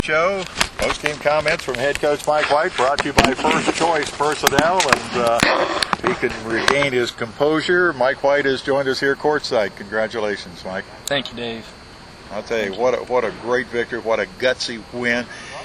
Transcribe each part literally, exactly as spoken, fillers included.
Show, post-game comments from head coach Mike White, brought to you by First Choice Personnel, and uh, he can regain his composure. Mike White has joined us here courtside. Congratulations, Mike. Thank you, Dave. I'll tell you, what a, what a great victory, what a gutsy win.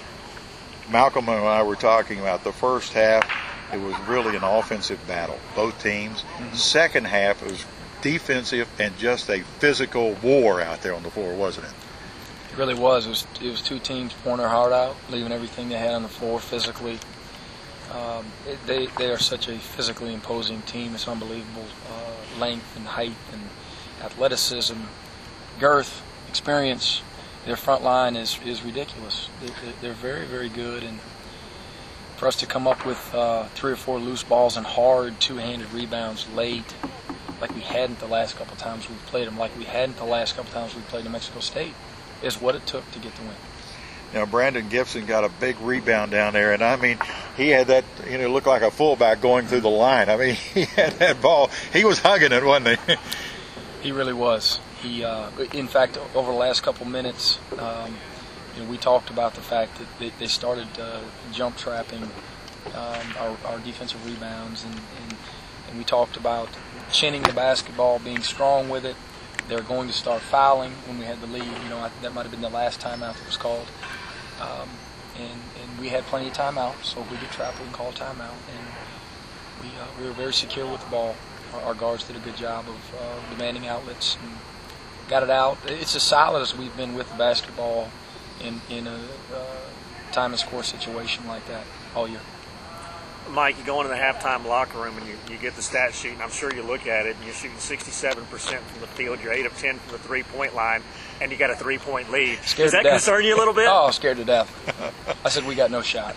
Malcolm and I were talking about the first half. It was really an offensive battle, both teams. Mm-hmm. Second half, it was defensive and just a physical war out there on the floor, wasn't it? It really was. It was, it was two teams pouring their heart out, leaving everything they had on the floor physically. Um, it, they, they are such a physically imposing team. It's unbelievable. Uh, length and height and athleticism, girth, experience. Their front line is, is ridiculous. They, they're very, very good. And for us to come up with uh, three or four loose balls and hard two-handed rebounds late, like we hadn't the last couple times we've played them, like we hadn't the last couple times we played New Mexico State, is what it took to get the win. You know, Brandon Gibson got a big rebound down there, and I mean, he had that, you know, looked like a fullback going through the line. I mean, he had that ball. He was hugging it, wasn't he? He really was. He, uh, in fact, over the last couple minutes, um, you know, we talked about the fact that they, they started uh, jump trapping um, our, our defensive rebounds, and, and, and we talked about chinning the basketball, being strong with it. They're going to start fouling when we had the lead. You know, I, that might have been the last timeout that was called. Um, and, and we had plenty of timeouts, so if we get trapped, we can call timeout. And we, uh, we were very secure with the ball. Our, our guards did a good job of uh, demanding outlets and got it out. It's as solid as we've been with the basketball in, in a uh, time and score situation like that all year. Mike, you go into the halftime locker room and you, you get the stat sheet, and I'm sure you look at it, and you're shooting sixty-seven percent from the field, you're eight of ten from the three-point line, and you got a three-point lead. Scared Does that to concern you a little bit? Oh, scared to death. I said, we got no shot.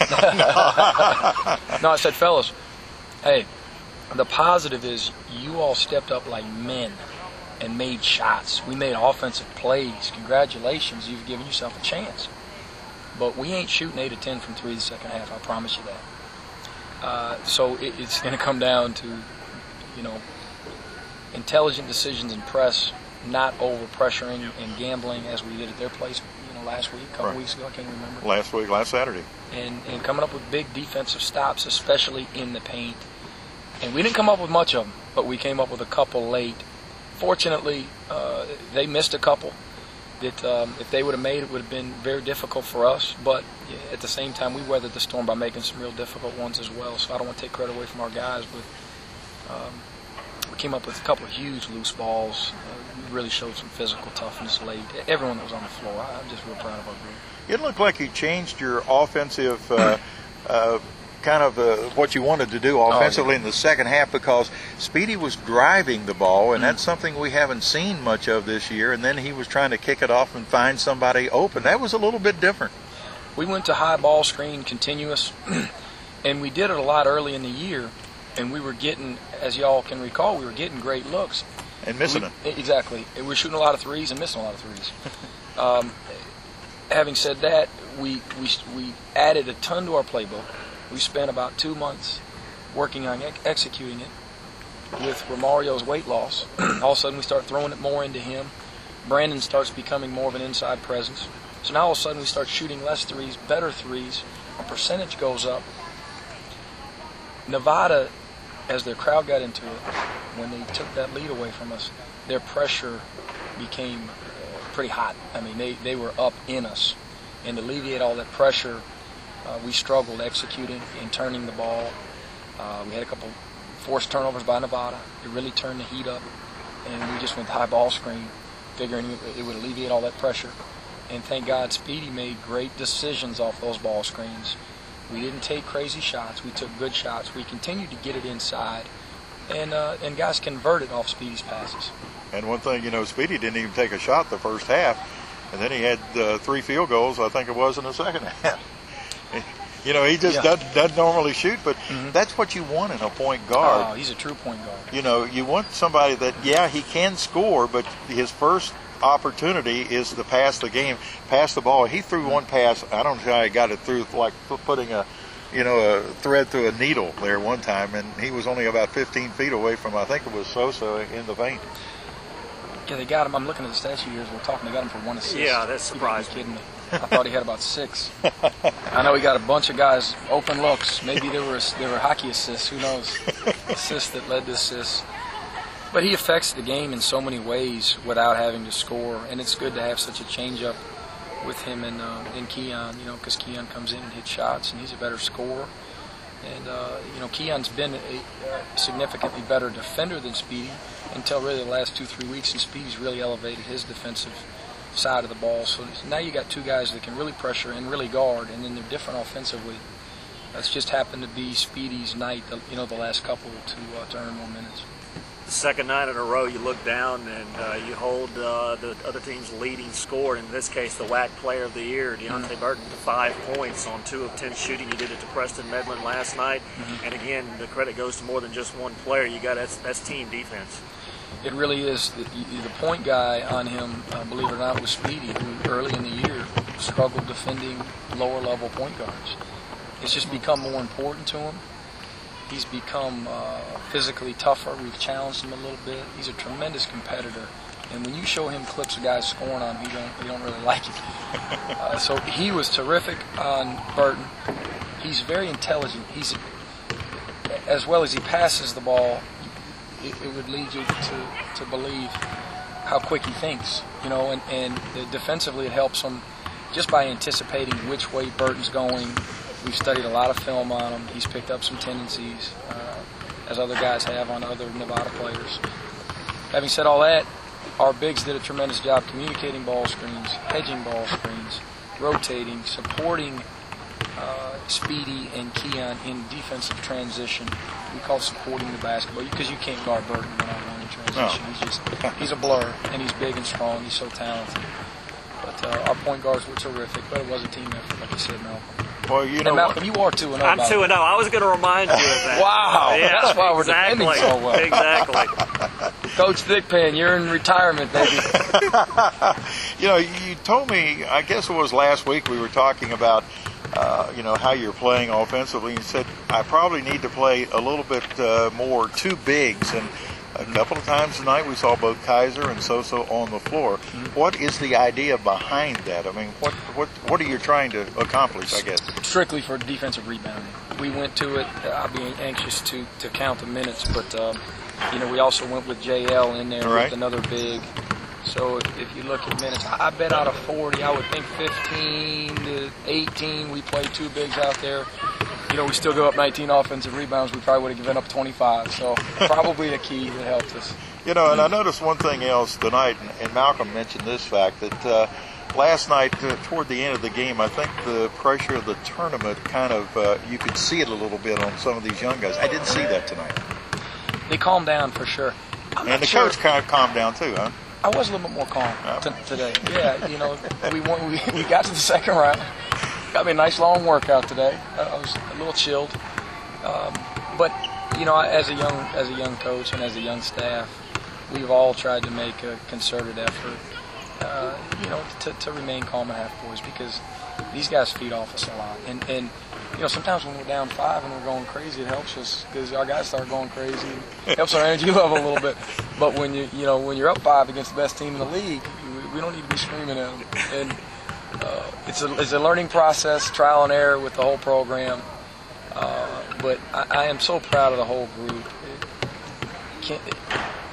No, I said, fellas, hey, the positive is you all stepped up like men and made shots. We made offensive plays. Congratulations, you've given yourself a chance. But we ain't shooting eight of ten from three the second half, I promise you that. Uh, so it, it's going to come down to, you know, intelligent decisions in press, not over pressuring and gambling as we did at their place, you know, last week, a couple right. weeks ago, I can't remember. Last week, last Saturday. And, and coming up with big defensive stops, especially in the paint. And we didn't come up with much of them, but we came up with a couple late. Fortunately, uh, they missed a couple that um, if they would have made it, would have been very difficult for us. But at the same time, we weathered the storm by making some real difficult ones as well. So I don't want to take credit away from our guys, but um, we came up with a couple of huge loose balls. Uh, we really showed some physical toughness late. Everyone that was on the floor, I'm just real proud of our group. It looked like you changed your offensive uh, uh, kind of uh, what you wanted to do offensively oh, yeah. in the second half, because Speedy was driving the ball, and mm-hmm. that's something we haven't seen much of this year, and then he was trying to kick it off and find somebody open. That was a little bit different. We went to high ball screen, continuous, and we did it a lot early in the year, and we were getting, as y'all can recall, we were getting great looks. And missing we, it. Exactly. We were shooting a lot of threes and missing a lot of threes. um, having said that, we, we, we added a ton to our playbook. We spent about two months working on ex- executing it with Romario's weight loss. All of a sudden, we start throwing it more into him. Brandon starts becoming more of an inside presence. So now all of a sudden, we start shooting less threes, better threes. Our percentage goes up. Nevada, as their crowd got into it, when they took that lead away from us, their pressure became uh, pretty hot. I mean, they, they were up in us. And to alleviate all that pressure, Uh, we struggled executing and turning the ball. Uh, we had a couple forced turnovers by Nevada. It really turned the heat up, and we just went to high ball screen, figuring it would alleviate all that pressure. And thank God Speedy made great decisions off those ball screens. We didn't take crazy shots. We took good shots. We continued to get it inside, and uh, and guys converted off Speedy's passes. And one thing, you know, Speedy didn't even take a shot the first half, and then he had uh, three field goals, I think it was, in the second half. You know, he just yeah. doesn't, doesn't normally shoot, but mm-hmm. that's what you want in a point guard. Oh, he's a true point guard. You know, you want somebody that, yeah, he can score, but his first opportunity is to pass the game, pass the ball. He threw one pass. I don't know how he got it through, like putting a, you know, a thread through a needle there one time, and he was only about fifteen feet away from, I think it was Sosa in the paint. Yeah, they got him. I'm looking at the stat sheet here as we're talking. They got him for one assist. Yeah, that's surprising. You kidding me? I thought he had about six. I know he got a bunch of guys open looks. Maybe there were there were hockey assists. Who knows? Assists that led to assists. But he affects the game in so many ways without having to score, and it's good to have such a change-up with him and uh, and Keon. You know, because Keon comes in and hits shots, and he's a better scorer. And uh, you know, Keon's been a, a significantly better defender than Speedy until really the last two, three weeks, and Speedy's really elevated his defensive side of the ball. So now you got two guys that can really pressure and really guard, and then they're different offensively. That's just happened to be Speedy's night, the, you know, the last couple to uh, to earn more minutes. The second night in a row, you look down and uh, you hold uh, the other team's leading scorer, in this case the W A C Player of the Year, Deontay mm-hmm. Burton, to five points on two of ten shooting. You did it to Preston Medlin last night, mm-hmm. and again, the credit goes to more than just one player. You got that's, that's team defense. It really is. The, the point guy on him, uh, believe it or not, was Speedy, who early in the year struggled defending lower-level point guards. It's just become more important to him. He's become uh, physically tougher. We've challenged him a little bit. He's a tremendous competitor. And when you show him clips of guys scoring on him, he don't, he don't really like it. Uh, so he was terrific on Burton. He's very intelligent. He's, as well as he passes the ball, it, it would lead you to, to believe how quick he thinks. You know, and, and defensively it helps him just by anticipating which way Burton's going. We've studied a lot of film on him. He's picked up some tendencies, uh, as other guys have on other Nevada players. Having said all that, our bigs did a tremendous job communicating ball screens, hedging ball screens, rotating, supporting uh, Speedy and Keon in defensive transition. We call it supporting the basketball because you can't guard Burton one-on-one in transition. No. He's just he's a blur, and he's big and strong. He's so talented. But uh, our point guards were terrific, but it was a team effort, like you said, Malcolm. Well, you know, and Malcolm, you are two and oh. I'm two and oh. I was going to remind you of that. Wow, yeah, that's why we're exactly. defending so well. Exactly. Coach Thigpen, you're in retirement, baby. You know, you told me, I guess it was last week, we were talking about, uh, you know, how you're playing offensively. You said, I probably need to play a little bit uh, more two bigs. And a couple of times tonight we saw both Kaiser and Soso on the floor. Mm-hmm. What is the idea behind that? I mean, what what what are you trying to accomplish, I guess? Strictly for defensive rebounding. We went to it. I'll be anxious to, to count the minutes, but, um, you know, we also went with J L in there right. with another big. So if, if you look at minutes, I bet out of forty, I would think fifteen to eighteen, we played two bigs out there. You know, we still go up nineteen offensive rebounds. We probably would have given up twenty-five. So probably the key that helped us. You know, and I noticed one thing else tonight, and, and Malcolm mentioned this fact, that uh, last night, uh, toward the end of the game, I think the pressure of the tournament kind of, uh, you could see it a little bit on some of these young guys. I didn't see that tonight. They calmed down for sure. I'm and the sure. coach kind of calmed down too, huh? I was a little bit more calm t- today. Yeah, you know, we, won, we we got to the second round. Got me a nice long workout today. I was a little chilled, um, but you know, as a young as a young coach and as a young staff, we've all tried to make a concerted effort, uh, you know, to, to remain calm at half boys because these guys feed off us a lot. And and you know, sometimes when we're down five and we're going crazy, it helps us because our guys start going crazy. It helps our energy level a little bit. But when you you know when you're up five against the best team in the league, we, we don't need to be screaming at them. And Uh, it's a it's a learning process, trial and error with the whole program. Uh, but I, I am so proud of the whole group. It can't, it,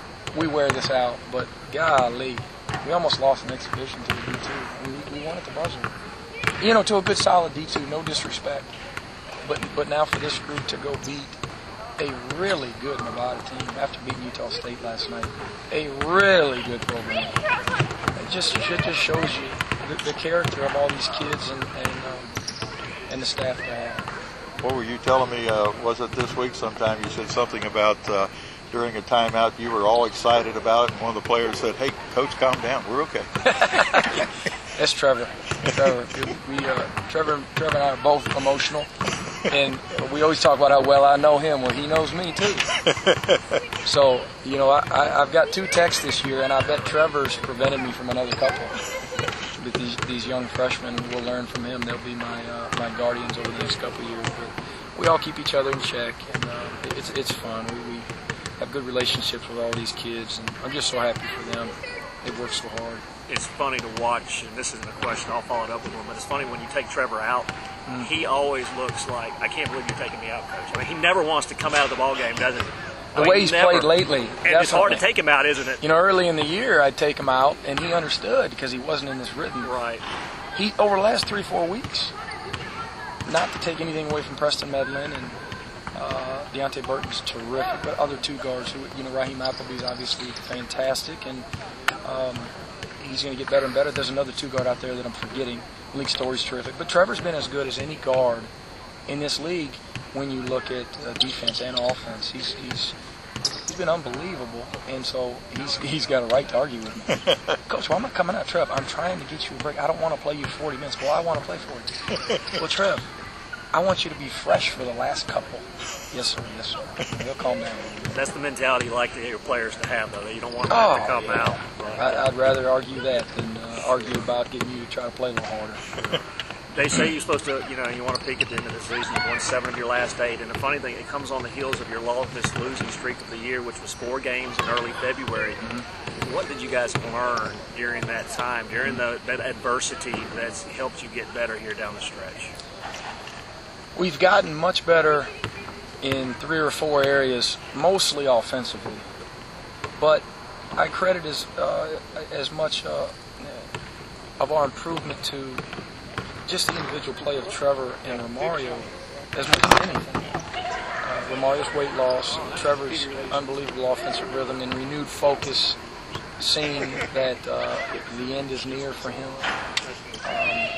we wear this out, but golly, we almost lost an exhibition to the D two. We, we won at the buzzer. You know, to a good solid D two, no disrespect. But but now for this group to go beat a really good Nevada team after beating Utah State last night, a really good program. It just it just shows you the, the character of all these kids and and, um, and the staff they have. What were you telling me? Uh, was it this week? Sometime you said something about uh, during a timeout you were all excited about it, and one of the players said, "Hey, coach, calm down. We're okay." That's Trevor. Trevor. We uh, Trevor Trevor and I are both emotional. And we always talk about how well I know him. Well, he knows me, too. So, you know, I, I, I've got two texts this year, and I bet Trevor's prevented me from another couple. But these, these young freshmen will learn from him. They'll be my uh, my guardians over the next couple of years. But we all keep each other in check, and uh, it's it's fun. We, we have good relationships with all these kids, and I'm just so happy for them. they work so hard. It's funny to watch, and this isn't a question, I'll follow it up with one, but it's funny when you take Trevor out, mm. he always looks like, I can't believe you're taking me out, Coach. I mean, he never wants to come out of the ball game, does he? The I mean, way he's never. played lately. And definitely. It's hard to take him out, isn't it? You know, early in the year, I'd take him out, and he understood because he wasn't in this rhythm. Right. He, over the last three, four weeks, not to take anything away from Preston Medlin and uh, Deontay Burton's terrific, but other two guards who, you know, Raheem Appleby's obviously fantastic, and um, he's going to get better and better. There's another two guard out there that I'm forgetting. Malik Story's terrific. But Trevor's been as good as any guard in this league when you look at uh, defense and offense. He's he's he's been unbelievable, and so he's he's got a right to argue with me. Coach, why am I coming out, Trev? I'm trying to get you a break. I don't want to play you forty minutes. Well, I want to play forty. Well, Trev, I want you to be fresh for the last couple. Yes, sir. Yes, sir. He'll calm down. That's the mentality you like to get your players to have, though. That you don't want them oh, to come yeah. out. Right? I, I'd rather argue that than uh, argue about getting you to try to play a little harder. They say you're supposed to, you know, you want to peak at the end of the season. You've won seven of your last eight. And the funny thing, it comes on the heels of your longest losing streak of the year, which was four games in early February. Mm-hmm. What did you guys learn during that time, during the, that adversity that's helped you get better here down the stretch? We've gotten much better in three or four areas, mostly offensively. But I credit as, uh, as much uh, of our improvement to just the individual play of Trevor and Romario as much as anything. Uh, Romario's weight loss, Trevor's unbelievable offensive rhythm and renewed focus, seeing that uh, the end is near for him. Um,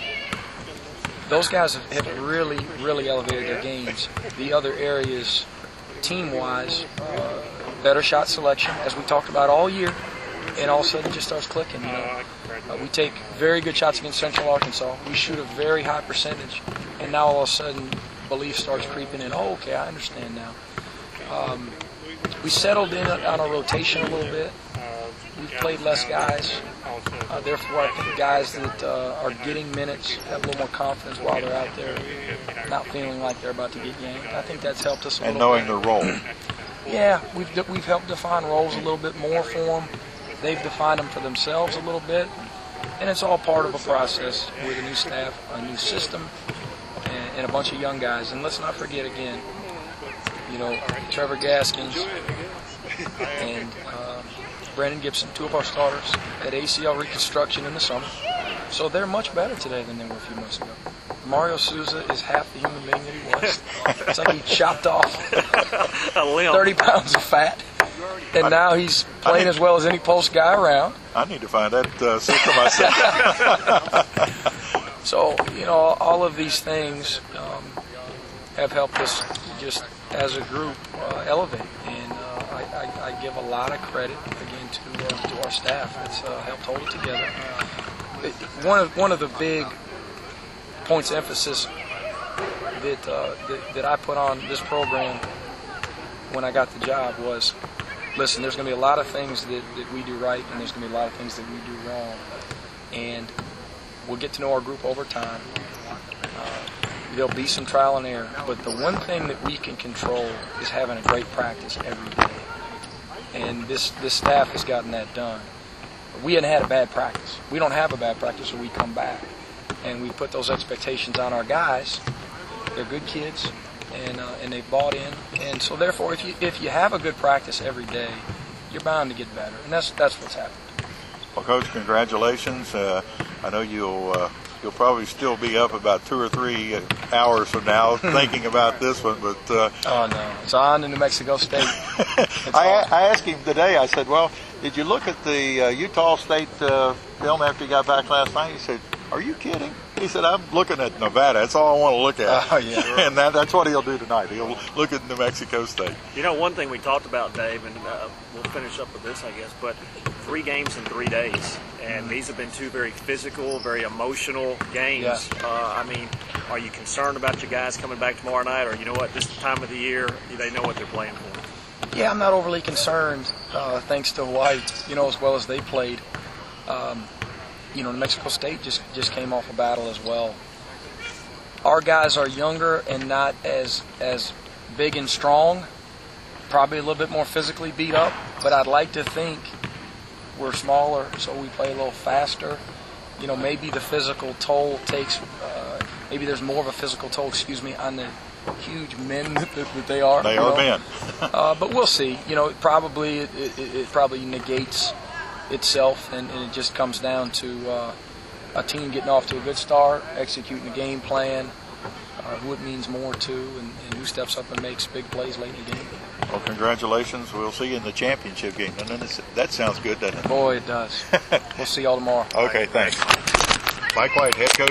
those guys have, have really, really elevated their games. The other areas, team-wise, uh, better shot selection, as we talked about all year, and all of a sudden it just starts clicking. You know, uh, we take very good shots against Central Arkansas. We shoot a very high percentage, and now all of a sudden belief starts creeping in. Oh, okay, I understand now. Um, we settled in on our rotation a little bit. We've played less guys. Uh, therefore, I think guys that uh, are getting minutes have a little more confidence while they're out there, not feeling like they're about to get yanked. I think that's helped us a and little bit. And knowing their role. Yeah, we've de- we've helped define roles a little bit more for them. They've defined them for themselves a little bit, and it's all part of a process with a new staff, a new system, and, and a bunch of young guys. And let's not forget again, you know, Trevor Gaskins and uh, Brandon Gibson, two of our starters, had A C L reconstruction in the summer, so they're much better today than they were a few months ago. Mario Souza is half the human being that he was. It's like he chopped off thirty pounds of fat, and now he's playing as well as any post guy around. I need to find that uh, secret myself. So, you know, all of these things um, have helped us just as a group uh, elevate, and uh, I, I, I give a lot of credit again to uh, to our staff. It's uh, helped hold it together. It, one of one of the big points of emphasis that, uh, that that I put on this program when I got the job was, listen, there's going to be a lot of things that, that we do right, and there's going to be a lot of things that we do wrong, and we'll get to know our group over time. Uh, there'll be some trial and error, but the one thing that we can control is having a great practice every day, and this this staff has gotten that done. We hadn't had a bad practice. We don't have a bad practice, so we come back. And we put those expectations on our guys. They're good kids, and uh, and they've bought in. And so therefore, if you if you have a good practice every day, you're bound to get better. And that's that's what's happened. Well, Coach, congratulations. Uh, I know you'll uh, you'll probably still be up about two or three hours from now thinking about this one. But uh, oh no, it's on to New Mexico State. I, I asked him today. I said, "Well, did you look at the uh, Utah State uh, film after you got back last night?" He said, "Are you kidding?" He said, "I'm looking at Nevada. That's all I want to look at." Oh, yeah. And that, that's what he'll do tonight. He'll look at New Mexico State. You know, one thing we talked about, Dave, and uh, we'll finish up with this, I guess, but three games in three days. And these have been two very physical, very emotional games. Yeah. Uh, I mean, are you concerned about your guys coming back tomorrow night? Or, you know what, this time of the year, they know what they're playing for? Yeah, I'm not overly concerned, uh, thanks to Hawaii, you know, as well as they played. Um, You know, New Mexico State just, just came off a battle as well. Our guys are younger and not as as big and strong, probably a little bit more physically beat up, but I'd like to think we're smaller, so we play a little faster. You know, maybe the physical toll takes, uh, maybe there's more of a physical toll, excuse me, on the huge men that, that they are. They you are know? men. uh, but we'll see. You know, it probably it, it, it probably negates itself, and, and it just comes down to uh, a team getting off to a good start, executing the game plan, uh, who it means more to, and, and who steps up and makes big plays late in the game. Well, congratulations. We'll see you in the championship game. And then it's, that sounds good, doesn't it? Boy, it does. We'll see y'all tomorrow. Okay, thanks. Mike White, head coach.